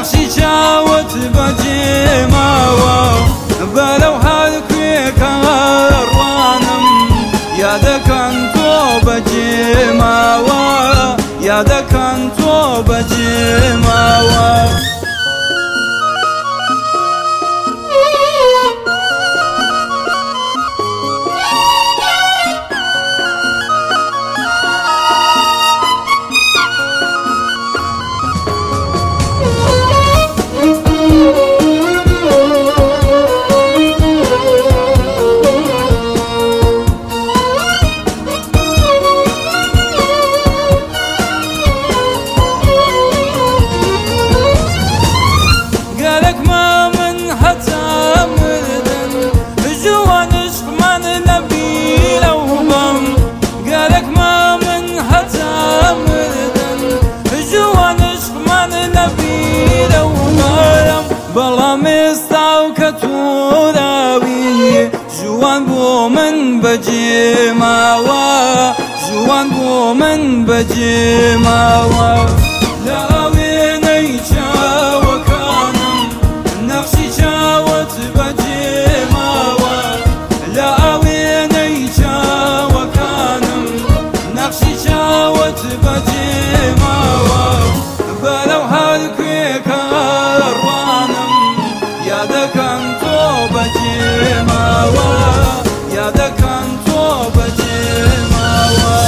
نەخشی چاوت بەجێماوە بەرەو هەر کوێکە ڕوانم یادەکەن تۆ بەجێماوە یادەکەن تۆ بەجێماوە بەڵام ئێستا و کە تووراوی ژوان بۆ من بەجێماوە ژوان بۆ من بەجێماوە لە ئاوێنەی چاوەکانم نەخشی چاوت بەجێماوە لە ئاوێنەی چاوەکانم نەخشی چاوت بەجێماوە بەرەو هەر کوێکە یادەکەن تۆ بەجێماوە یادەکەن تۆ بەجێماوە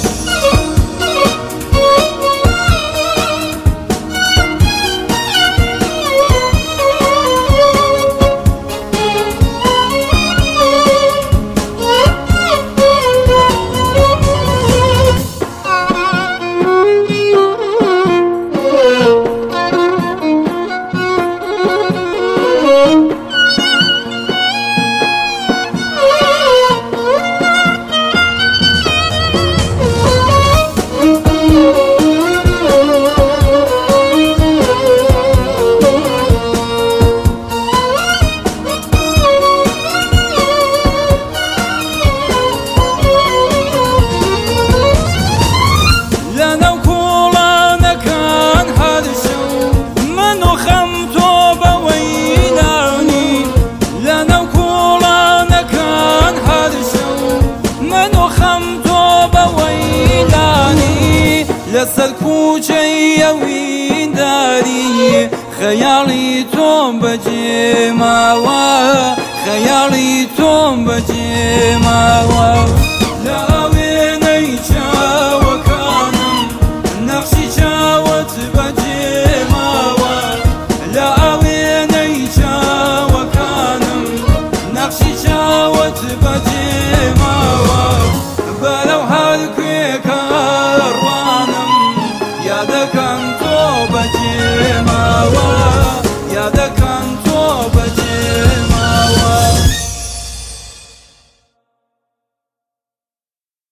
لەسەر کوچەی ئەوینداری خەیاڵی تۆم بەجێماوە خەیاڵی تۆم بەجێماوە لە ئاوێنەی چاوەکانم نەخشی چاوت بەجێماوە لە ئاوێنەی چاوەکانم نەخشی چاوت بەجێماوە بەرەو هەر کوێکە ڕوانم یادەکەن تۆ